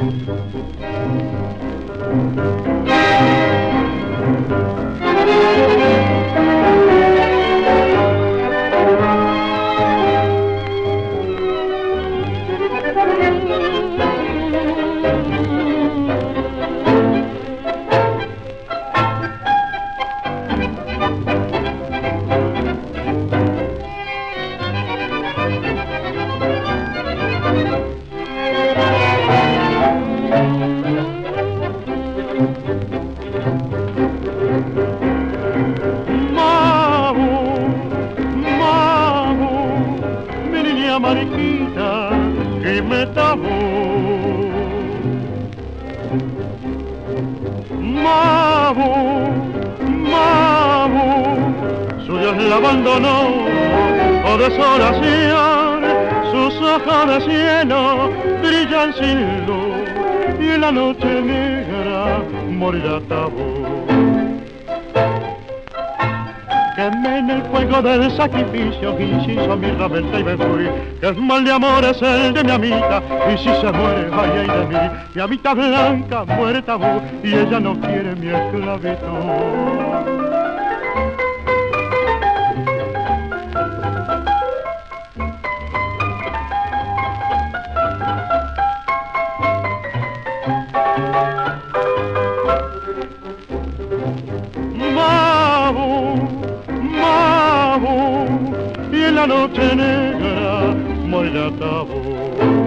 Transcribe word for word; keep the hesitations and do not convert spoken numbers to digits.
Mariquita que me tapó. Mabu, Mabu, su Dios la abandonó, o desolación, sus ojos de cielo brillan sin luz, y en la noche negra morirá Tabú. Quemé en el fuego del sacrificio, inciso, mirra, venta y benjurí, que el mal de amor es el de mi amita, y si se muere, ay, ay de mí, mi amita blanca muere Tabú, y ella no quiere mi esclavitud. Y en la noche negra morirá Tabú.